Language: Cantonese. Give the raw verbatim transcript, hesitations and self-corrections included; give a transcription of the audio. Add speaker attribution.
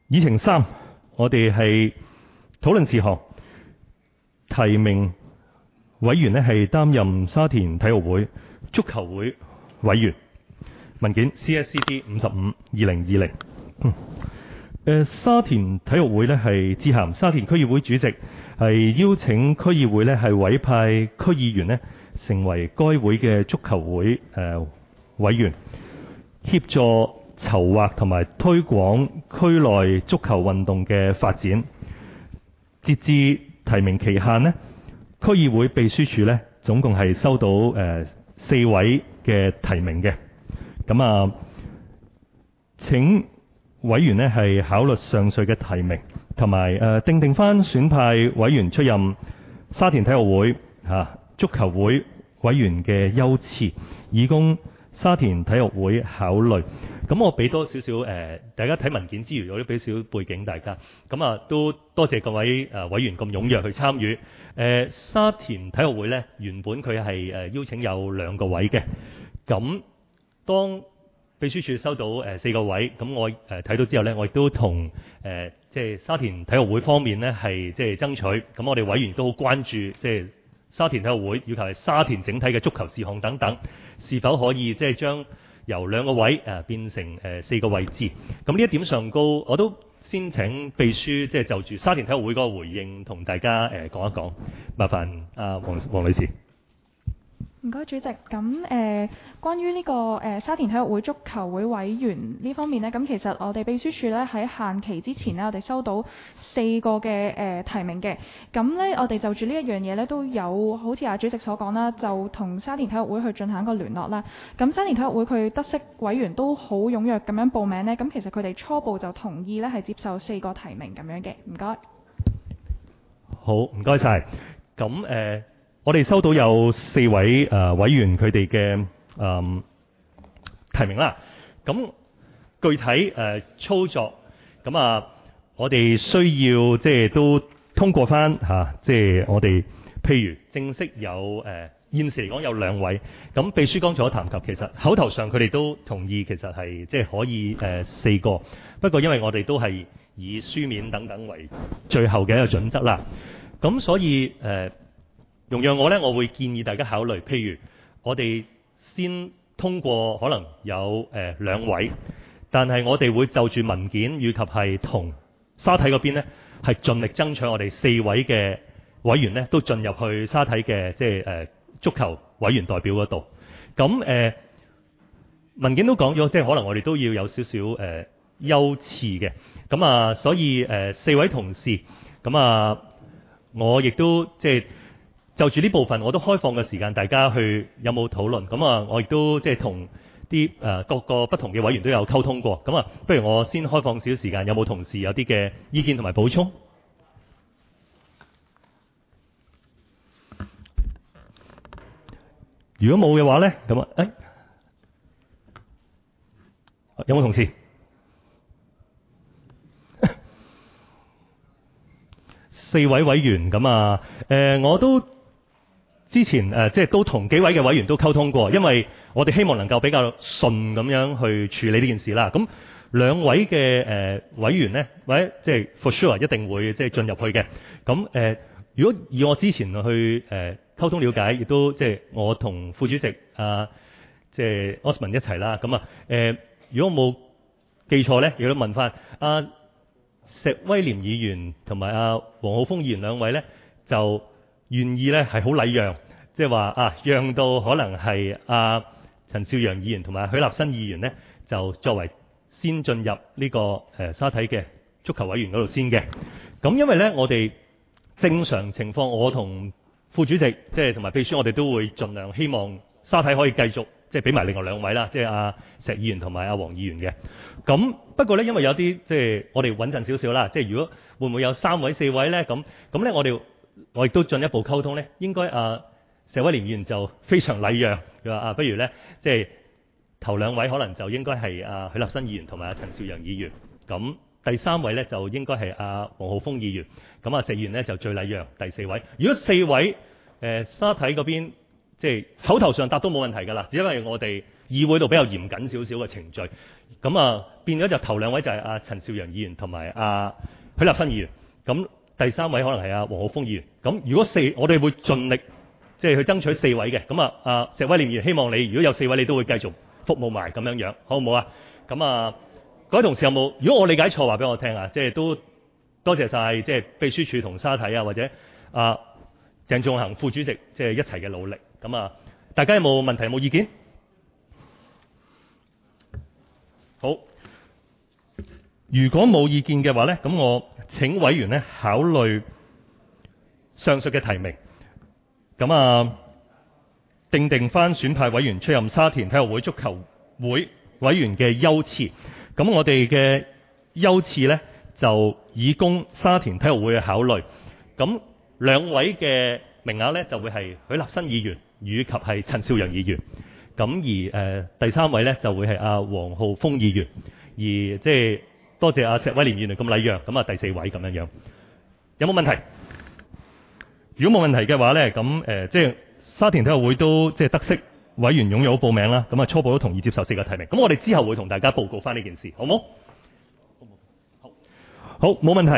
Speaker 1: 議程三，我哋係討論事項，提名委員呢係擔任沙田體育會足球會委員。文件 C S C D 五十五二零二零。嗯呃、沙田體育會呢係致函沙田區議會主席，係邀請區議會呢係委派區議員呢成為該會嘅足球會誒、呃、委員，協助籌劃同埋推廣區內足球運動嘅發展。截至提名期限呢，區議會秘書處呢總共係收到誒、呃、四位嘅提名嘅。咁啊，請委員呢係考慮上述嘅提名，同埋誒訂定翻選派委員出任沙田體育會嚇、啊、足球會委員嘅優次，以供沙田體育會考慮。咁我俾多少少誒，大家睇文件之餘，我都俾少少背景大家。咁啊，都多謝各位誒委員咁踴躍去參與。誒、呃、沙田體育會呢，原本佢係誒邀請有兩個位嘅。咁當秘書處收到誒四個位，咁我誒睇到之後呢，我亦都同誒即係沙田體育會方面呢係即係爭取。咁我哋委員都好關注即係沙田體育會，以及係沙田整體嘅足球事項等等，是否可以即係將由兩個位誒變成誒四個位置。咁呢一點上高，我都先請秘書即係就住沙田體育會嗰個回應同大家誒講一講。麻煩阿黃黃女士。
Speaker 2: 唔該，主席。咁誒、呃，關於呢、這個誒、呃、沙田體育會足球會委員呢方面呢，咁其實我哋秘書處呢喺限期之前呢，我哋收到四個嘅誒、呃、提名嘅。咁呢，我哋就住呢一樣嘢呢，都有好似阿主席所講啦，就同沙田體育會去進行一個聯絡啦。咁沙田體育會佢得悉委員都好踴躍咁樣報名呢，咁其實佢哋初步就同意呢係接受四個提名咁樣嘅。唔該。
Speaker 1: 好，唔該晒。咁誒。呃我哋收到有四位誒、呃、委員佢哋嘅誒提名啦。咁具體誒、呃、操作咁啊，我哋需要即係都通過翻嚇、啊，即係我哋譬如正式有誒、呃、現時嚟講有兩位。咁秘書剛才所談及，其實口頭上佢哋都同意，其實係即係可以誒、呃、四個。不過因為我哋都係以書面等等為最後嘅一個準則啦。咁所以誒。呃容讓我呢，我會建議大家考慮，譬如我哋先通過可能有誒、呃、兩位，但係我哋會就住文件以及係同沙體嗰邊呢，係盡力爭取我哋四位嘅委員呢都進入去沙體嘅即係誒、呃、足球委員代表嗰度。咁誒、呃、文件都講咗，即係可能我哋都要有少少誒優次嘅。咁啊，所以誒、呃、四位同事，咁啊，我亦都即係。就住呢部分，我都開放嘅時間，大家去有冇討論？咁啊，我亦都即係同啲誒各個不同嘅委員都有溝通過。咁啊，不如我先開放少少時間，有冇同事有啲嘅意見同埋補充？如果冇嘅話咧，咁啊，誒、哎、有冇同事？四位委員咁啊，誒、呃、我都。之前誒、呃、即係都同幾位嘅委員都溝通過，因為我哋希望能夠比較順咁樣去處理呢件事啦。咁兩位嘅誒、呃、委員呢，或者即係 for sure 一定會即係進入去嘅。咁誒、呃，如果以我之前去誒、呃、溝通了解，亦都即係我同副主席啊，即係 Osman 一齊啦。咁啊誒，如果冇記錯咧，亦都問翻阿、啊、石威廉議員同埋阿黃浩峰議員兩位咧就。願意咧係好禮讓，即係話啊，讓到可能係阿陳少陽議員同埋許立新議員呢，就作為先進入呢、這個誒、呃、沙體嘅足球委員嗰度先嘅。咁因為呢，我哋正常情況，我同副主席即係同埋秘書，我哋都會盡量希望沙體可以繼續即係俾埋另外兩位啦，即係阿石議員同埋阿黃議員嘅。咁不過呢，因為有啲即係我哋穩陣少少啦，即係如果會唔會有三位四位呢？咁咁咧我哋。我亦都進一步溝通咧，應該啊石威廉議員就非常禮讓，佢話啊，不如咧即係頭兩位可能就應該係啊許立新議員同埋阿陳兆陽議員，咁第三位咧就應該係阿黃浩峰議員，咁啊石議員咧就最禮讓第四位。如果四位誒、呃、沙體嗰邊即係口頭上答都冇問題㗎啦，只因為我哋議會度比較嚴謹少少嘅程序。咁啊變咗就頭兩位就係阿陳兆陽議員同埋阿許立新議員，咁第三位可能係阿黃浩峰議員。咁如果四我哋會盡力即係、就是、去爭取四位嘅。咁啊阿石威廉議員希望你如果有四位你都會繼續服務埋咁樣樣，好唔好啊？咁啊各位同事有冇？如果我理解錯話俾我聽啊，即係都多謝晒即係秘書處同沙體啊，或者啊鄭仲恒副主席即係一齊嘅努力。咁啊大家有冇問題？有冇意見？好，如果冇意見嘅話呢，咁我請委員呢考慮上述嘅提名，咁啊定定翻選派委員出任沙田體育會足球會委員嘅優次。咁我哋嘅優次呢，就以供沙田體育會嘅考慮。咁兩位嘅名額呢，就會係許立新議員以及係陳兆陽議員。咁而誒、呃、第三位呢，就會係阿黃浩峰議員。而即係多謝阿石威廉議員咁禮讓。咁啊第四位咁樣樣，有冇問題？如果冇問題嘅話呢，咁誒、呃、即係沙田體育會都即係得悉委員擁有報名啦。咁啊初步都同意接受四個提名。咁我哋之後會同大家報告翻呢件事，好冇？好，好冇問題。